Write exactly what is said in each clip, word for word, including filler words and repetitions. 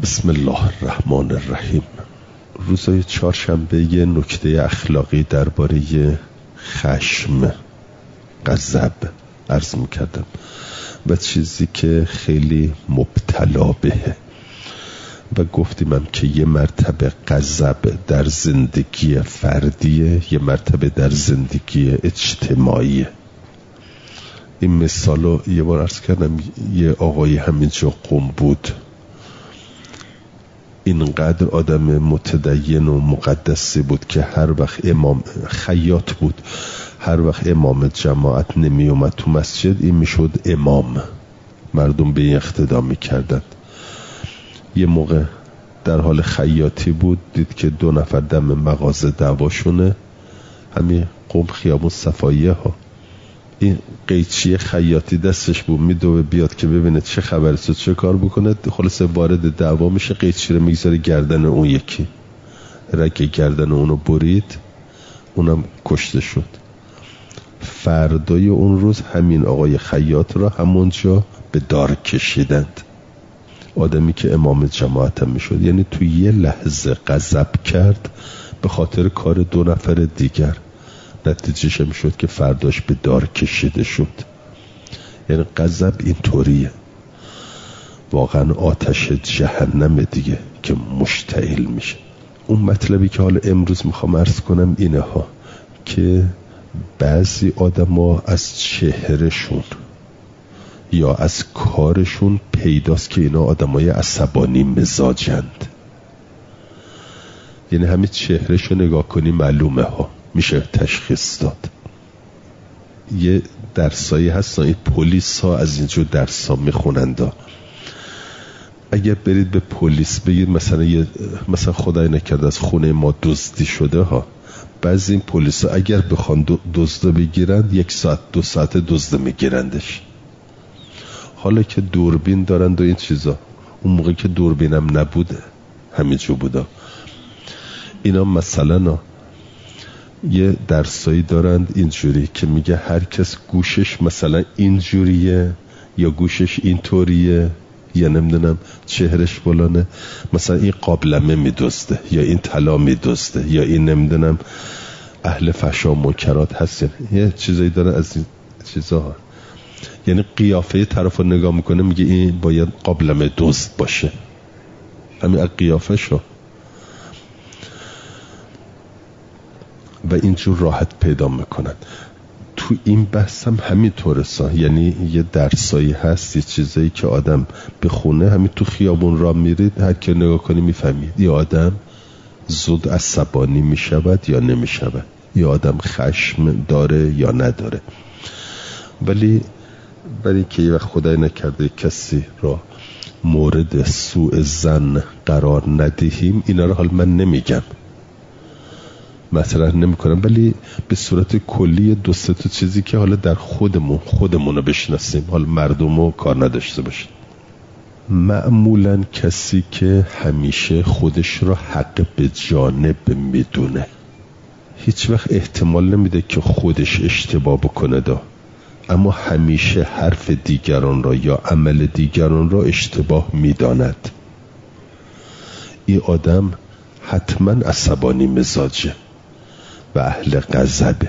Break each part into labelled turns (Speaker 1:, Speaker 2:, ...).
Speaker 1: بسم الله الرحمن الرحیم. روزای چهارشنبه یه نکته اخلاقی درباره خشم، غضب عرض میکردم و چیزی که خیلی مبتلا بهه و گفتیمم که یه مرتبه غضب در زندگی فردیه، یه مرتبه در زندگی اجتماعیه. این مثالو یه بار عرض کردم. یه آقای همینجا قم بود، اینقدر آدم متدین و مقدسی بود که هر وقت امام خیاط بود، هر وقت امام جماعت نمی اومد تو مسجد این میشد امام، مردم به این اقتدا میکردن. یه موقع در حال خیاطی بود، دید که دو نفر دم مغازه دعواشونه، همین قم خیابون صفاییه ها. این قیچی خیاطی دستش بود، میدوه بیاد که ببینه چه خبره، چه کار بکنه. خلاصه وارد دعوا میشه، قیچی رو میگذاره گردن اون یکی، رگ گردن اونو برید، اونم کشته شد. فردای اون روز همین آقای خیاط را همونجا به دار کشیدند، آدمی که امام جماعت هم میشد. یعنی تو یه لحظه غضب کرد به خاطر کار دو نفر دیگر، نتیجهش هم شد که فرداش به دار کشیده شد. یعنی غضب این طوریه، واقعا آتش جهنم دیگه که مشتعل میشه. اون مطلبی که حالا امروز میخوام عرض کنم اینه ها که بعضی آدم ها از چهرهشون یا از کارشون پیداست که اینا آدم های عصبانی مزاجند. یعنی همین چهرهشو نگاه کنی معلومه ها، میشه تشخیص داد. یه درسایی هستن، این پلیس ها از اینجور درس ها میخونند. اگر برید به پلیس بگید مثلا یه مثلا خدای نکرده از خونه ما دزدی شده ها، بعضی این پلیس ها اگر بخوان دزد بگیرند یک ساعت دو ساعت دزد میگیرندش. حالا که دوربین دارند و این چیزا، اون موقع که دوربینم نبوده همینجور بودا. اینا مثلا یه درسایی دارند اینجوری که میگه هر کس گوشش مثلا اینجوریه یا گوشش اینطوریه یا نمیدونم چهرش فلانه، مثلا این قابلمه میدزده یا این طلا میدزده یا این نمیدونم اهل فحشا و منکرات هست. یه چیزایی داره از این چیزا. یعنی قیافه طرف رو نگاه میکنه میگه این باید قابلمه دزد باشه، همین از قیافه شو. و اینجور راحت پیدا میکنن. تو این بحث هم همینطوره سا. یعنی یه درسایی هست، یه چیزایی که آدم بخونه، همین تو خیابون را میرید هر که نگاه کنی میفهمید یه آدم زود عصبانی میشود یا نمیشود، یه آدم خشم داره یا نداره. ولی برای که یه وقت خدای نکرده کسی را مورد سوء ظن قرار ندهیم، اینا رو حال من نمیگم، مطرح نمی کنم، ولی به صورت کلی دو سه تا چیزی که حالا در خودمون خودمون رو بشناسیم، حالا مردم رو کار نداشته باشیم. معمولا کسی که همیشه خودش رو حق به جانب میدونه، هیچ وقت احتمال نمیده که خودش اشتباه بکنه دا، اما همیشه حرف دیگران را یا عمل دیگران را اشتباه میداند. این آدم حتما عصبانی مزاجه و اهل غضبه.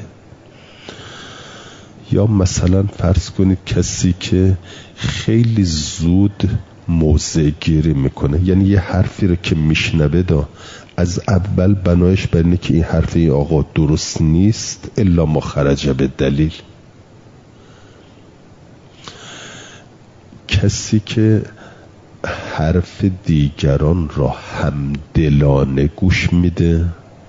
Speaker 1: یا مثلا فرض کنید کسی که خیلی زود موضع گیری میکنه، یعنی یه حرفی رو که میشنوه دا از اول بنایش بر اینه که این حرف این آقا درست نیست الا ما خرج به دلیل. کسی که حرف دیگران را همدلانه گوش میده،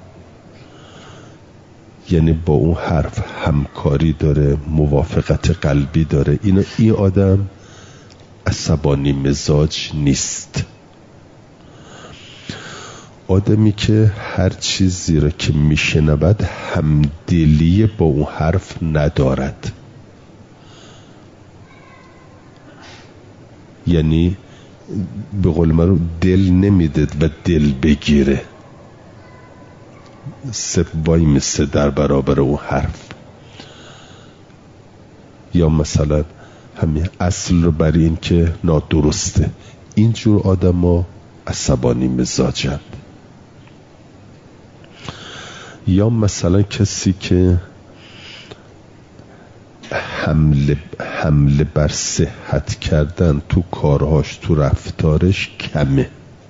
Speaker 1: یعنی با اون حرف همکاری داره، موافقت قلبی داره، این این آدم عصبانی مزاج نیست. آدمی که هر چیزی را که میشنود همدلی با اون حرف ندارد، یعنی به قول من دل نمیدد و دل بگیره، صرف وای میسته در برابر اون حرف. یا مثلا همین اصل رو بر این که نادرسته. اینجور آدم ها عصبانی مزاجند. یا مثلا کسی که حمله حمله بر صحت کردن تو کارهاش، تو رفتارش کمه.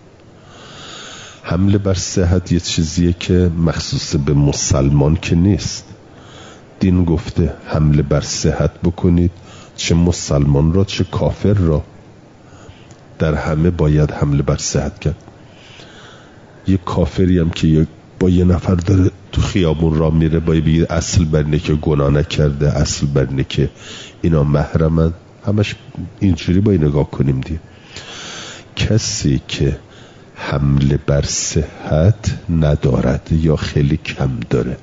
Speaker 1: حمله بر صحت یه چیزیه که مخصوص به مسلمان که نیست. دین گفته حمله بر صحت بکنید، چه مسلمان را چه کافر را، در همه باید حمله بر صحت کرد. یه کافری هم که با یه نفر داره تو خیابون را میره، باید بگید اصل بر اینه که گناه نکرده، اصل بر اینه که اینا محرمن. همش اینجوری باید نگاه کنیم دیگه. کسی که حمله بر صحت ندارد یا خیلی کم داره،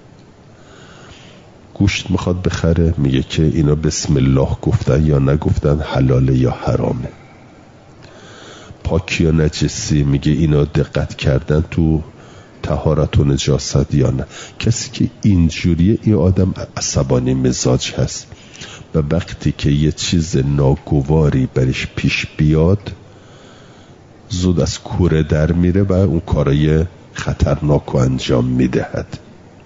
Speaker 1: گوشت میخواد بخره، میگه که اینا بسم الله گفتن یا نگفتن، حلاله یا حرامه. پاکی یا نجسی، میگه اینا دقت کردن تو طهارت و نجاست یا نه. کسی که اینجوریه، این آدم عصبانی مزاج هست و وقتی که یه چیز ناگواری برش پیش بیاد زود از کوره در میره و اون کارای خطرناک رو انجام میدهد.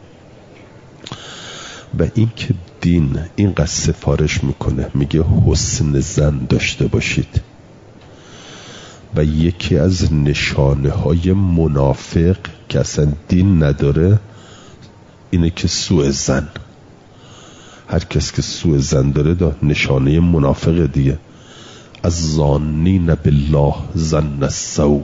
Speaker 1: و این که دین اینقدر سفارش میکنه، میگه حسن ظن داشته باشید. و یکی از نشانه های منافق که اصلا دین نداره اینه که سوء ظن. هر کس که سوء ظن داره دا نشانه منافق دیگه. از ظانین بالله ظن السوء،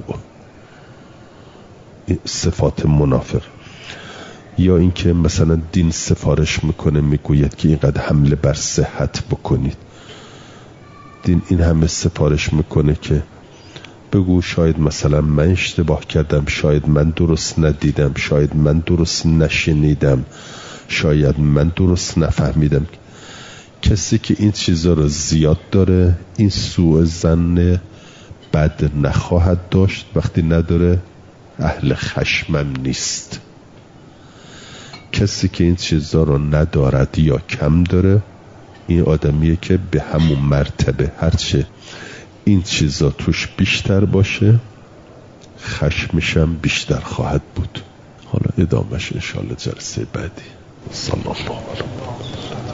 Speaker 1: صفات منافق. یا اینکه مثلا دین سفارش میکنه، میگوید که اینقدر حمله بر صحت بکنید. دین این همه سفارش میکنه که بگو شاید مثلا من اشتباه کردم، شاید من درست ندیدم، شاید من درست نشنیدم، شاید من درست نفهمیدم. کسی که این چیزا رو زیاد داره این سوء ظن بد نخواهد داشت. وقتی نداره اهل خشمم نیست. کسی که این چیزا رو ندارد یا کم داره، این آدمیه که به همون مرتبه هرچه این چیزا توش بیشتر باشه خشمشم بیشتر خواهد بود. حالا ادامهش انشاءالله جلسه بعدی. صلی الله علیه و سلم.